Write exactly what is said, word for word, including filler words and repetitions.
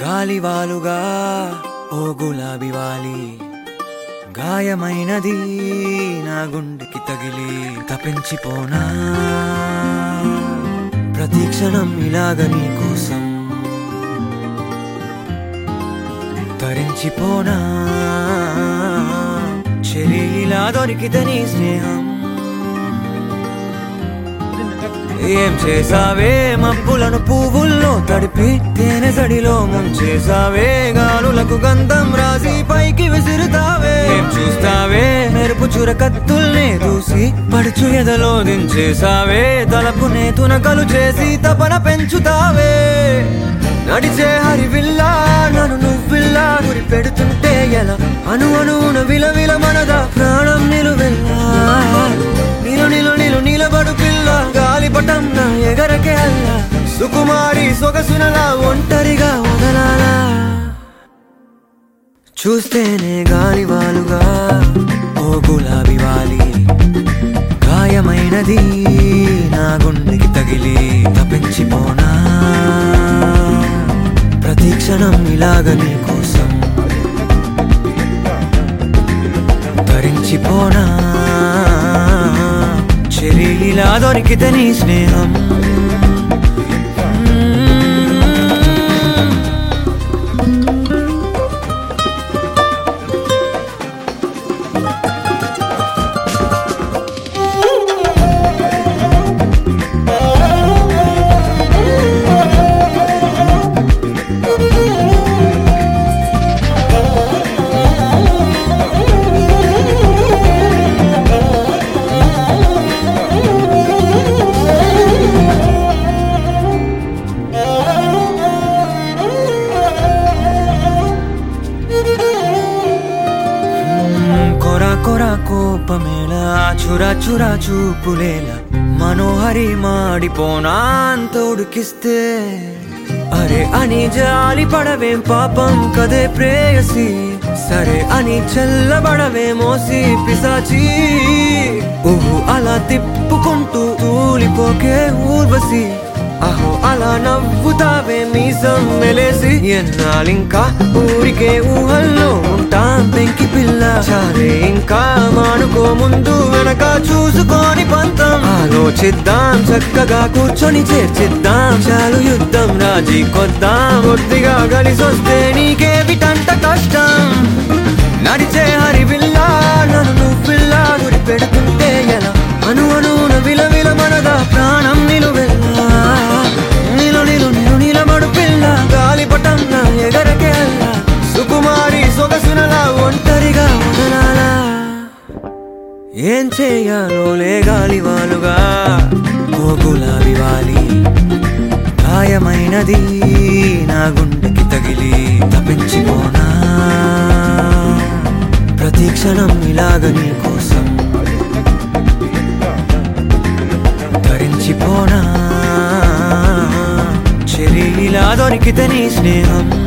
గాలివాలుగా ఓ గులాబీ వాలి గాయమైనది నా గుండెకి తగిలి తపించిపోనా ప్రతి క్షణం ఇలాగ నీ కోసం తరించిపోనా చెలి ఇలా దొరికితే నీ స్నేహం ఏం చేసావే మబ్బులను పువ్వుల్లో తడిపి తేనె సడిలో ముంచేసావే గాలులకు గంధం రాసి పైకి విసిరుతావే ఏం చూస్తావే మెరుపు చురకత్తుల్నే దూసి పడుచు ఎదలో దించేసావే తలపునే తునకలు చేసి తపన పెంచుతావే నడిచే హరివిల్లా నన్ను నువ్విల్లా గురి పెడుతుంటే ఎలా అను అనున విలవిల మనదా ప్రాణం నిలువెల్లా నిలు నిలు నిలు నిలబడు పిల్ల గాలిపటం నా ఎగరకే అల్లా సుకుమారి సొగసునలా ఒంటరిగా వదలాలా చూస్తేనే గాలివాలుగా ఓ గులాబీ వాలి గాయమైనది నా గుండెకి తగిలి తపించిపోనా ప్రతి క్షణం ఇలాగ నీ కోసం తరించిపోనా చెలి ఇలా దొరికితే నీ స్నేహం కోపమేలా చురా చురా చూపులేలా మనోహరి మాడిపోనా అంత ఉడికిస్తే అరే అని జాలి పడవేం పాపం కదే ప్రేయసి సరే అని చల్లబడవే మోసి పిశాచి ఊహు అలా తిప్పుకుంటూ తూలిపోకే ఊర్వశి అహో అలా నవ్వుతావే మీసం మెలేసి ఎన్నాళ్ళింకా ఊరికే ఊహల్లో ఉంటాం పెంకి పిల్ల చాలే ఇంకా మానుకో ముందు వెనక చూసుకొని పంతం ఆలోచిద్దాం చక్కగా కూర్చొని చేర్చిద్దాం చాలు యుద్ధం రాజీ కొద్దాం ఒత్తిగా కలిసొస్తే నీకేమిటంట కష్టం నడిచే హరివిల్లా నన్ను నువ్విల్లా గురి పెడుతుంటే ఎలా అను అనున విలవిల మనదా ప్రాణం నిలువెల్లా నిలు నిలు నిలు నిలబడు పిల్ల గాలిపటం నా ఎగరకే అల్లా సుకుమారి సొగసునలా ఒంటరిగా వదలాలా ఏం చేయాలో లే గాలివాలుగా ఓ గులాబీ వాలి గాయమైనది నా గుండెకి తగిలి తపించిపోనా ప్రతి క్షణం ఇలాగ నీ కోసం తరించిపోనా చెలి ఇలా దొరికితే నీ స్నేహం